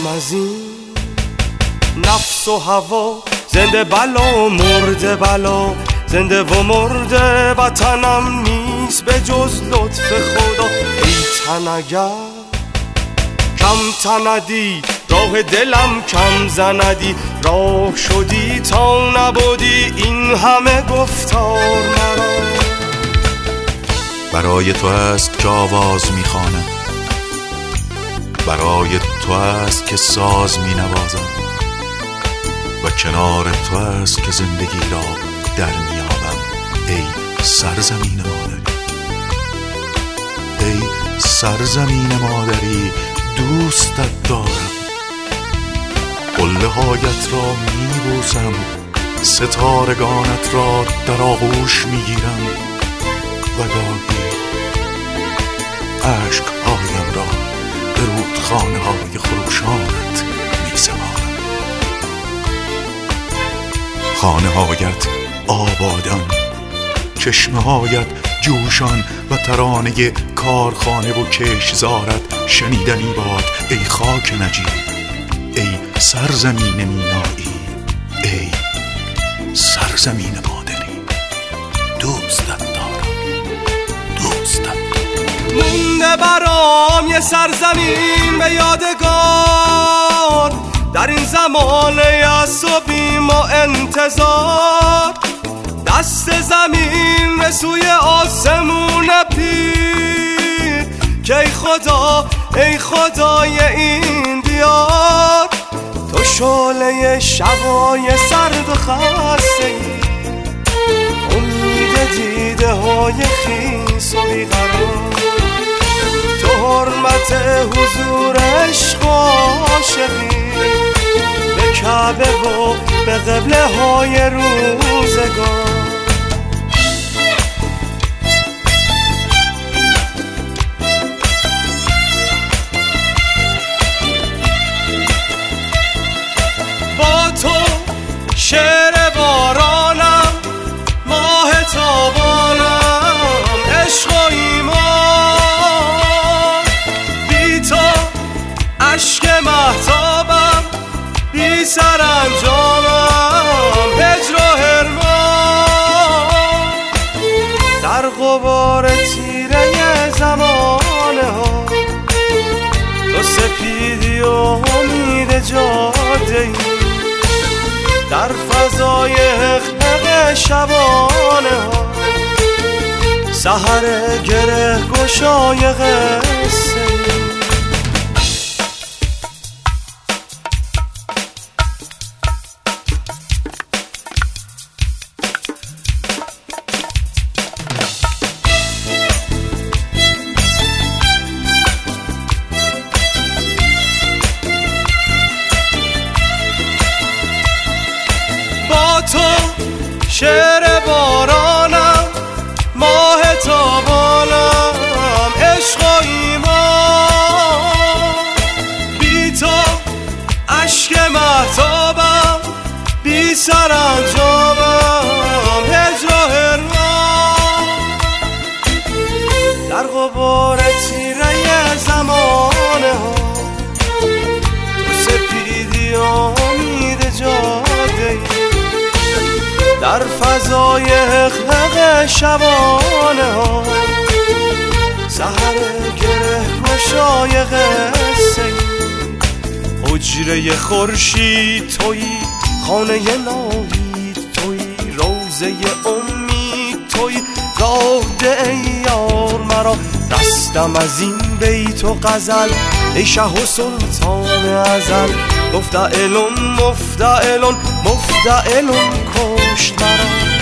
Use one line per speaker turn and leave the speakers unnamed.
دستم از این نفس و هوا، زنده بلا و مرده بلا، زنده و مرده وطنم نیست به جز لطف خدا. ای تن اگر کم تندی، راه دلم کم زندی، راه شدی تا نبودی این همه گفتار مرا.
برای تو است که آواز میخوانم، برای تو است که ساز مینوازم و کنار تو است که زندگی را در میابم. ای سرزمین مادری، ای سرزمین مادری، دوستت دارم. قله هایت را میبوسم، ستارگانت را در آغوش میگیرم و گاهی عشقهایم را به رودخانه های خروشانت میسپارم. خانه هایت آبادان، چشمه هایت جوشان و ترانه کارخانه و کشتزارت شنیدنی باد. ای خاک نجیب، ای سرزمین مینایی، ای سرزمین مادری، دوستت دارم، دوستت دارم.
مونده برام یه سرزمین به یادگار در این زمان یأس و بیم و انتظار. دست زمین به سوی آسمون پیر که ای خدا، ای خدای این دیار. تو شعله شبای سرد و خسته ای، امید دیده های خیس و بیقرار. تو حرمت حضور عشق و عاشقی به کعبه و به قبله های روزگار. با تو شعر بارانم، ماه تابانم، عشق و ایمان. بی تو عشق مهتابم، بی سرانجامم، هجر و حرمان. در غبار تیره زمانه ها تو سپیدی و امید جاده ای. در فضای حقیق شبانه ها سحر گره گشای قصه ای. تو شعر بارانم، ماه تابانم، عشق و ایمان. بی تو عشق مهتابم، بی سرانجامم، هجر و حرمان. در غبار تیره زمانه ها تو سپیدی و امید جاده ای. در فضای حقیق شبانه ها سحر گره گشای قصه ای. حجره خورشید تویی، خانه ناهید تویی، روزه امید تویی، راه ده ای یار مرا. دستم از این بیت و غزل، ای شه و سلطان ازل. مفتعلون مفتعلون مفتعلون کشت مرا.